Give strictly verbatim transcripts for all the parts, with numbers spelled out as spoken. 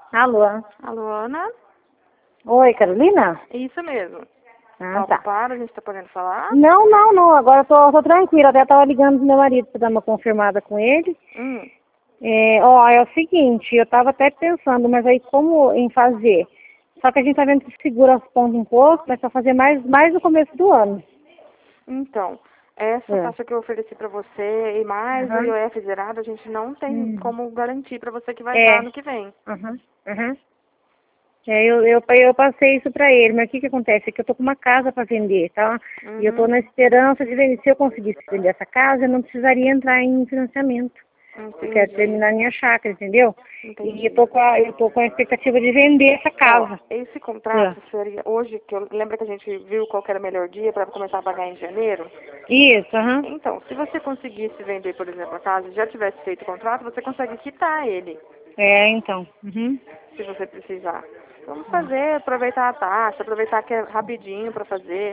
Alô? Alô, Ana? Oi, Carolina? Isso mesmo. Ah, Tá tá. ocupada? A gente tá podendo falar? Não, não, não. Agora eu tô, tô tranquila. Até tava ligando pro meu marido pra dar uma confirmada com ele. Hum. É, ó, é o seguinte, eu tava até pensando, mas aí como em fazer? Só que a gente tá vendo que segura as pontas um pouco, mas só fazer mais, mais no começo do ano. Então, essa É. taxa que eu ofereci pra você e mais o Aham. I O F zerado, a gente não tem Hum. como garantir pra você que vai É. dar no que vem. Aham. Aham. É, eu, eu, eu passei isso pra ele, mas o que que acontece? É que eu tô com uma casa pra vender, tá? E eu tô Uhum. na esperança de vender. Se eu conseguisse vender essa casa, eu não precisaria entrar em financiamento. Eu quero Entendi. terminar minha chácara, entendeu? E eu Entendi. tô com a, eu tô com a expectativa de vender essa Ó, casa. esse É. contrato seria hoje, que eu lembra que a gente viu qual que era o melhor dia para começar a pagar em janeiro? Isso, aham. Então, se você conseguisse vender, por exemplo, a casa e já tivesse feito o contrato, você consegue quitar ele, É, então. Uhum. se você precisar. Vamos fazer, aproveitar a taxa, aproveitar que é rapidinho para fazer.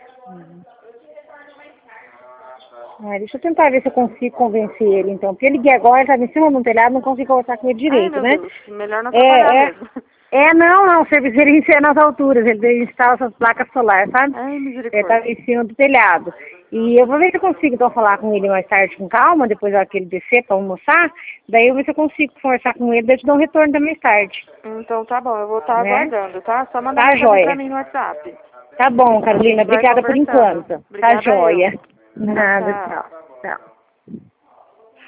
Ah, deixa eu tentar ver se eu consigo convencer ele, então. Porque ele agora tá em cima de um telhado, não consigo conversar com ele Ai, direito, meu né? Deus, melhor não atrapalhar É, é. mesmo. É, não, não, o serviço ele inicia nas alturas, ele instala essas placas solares, sabe? Ai, Ele tá misericórdia. em cima do telhado. E eu vou ver se eu consigo, então, falar com ele mais tarde com calma, depois da hora que ele descer pra almoçar, daí eu vou ver se eu consigo conversar com ele, daí eu te dou um retorno também mais tarde, Então tá bom, eu vou estar né? aguardando, tá? Só mandar Tá mensagem pra joia. mim no WhatsApp. Tá bom, A Carolina, gente vai obrigada por conversando. enquanto. Tá Obrigada eu. joia. Tchau, Nada, tchau. tchau.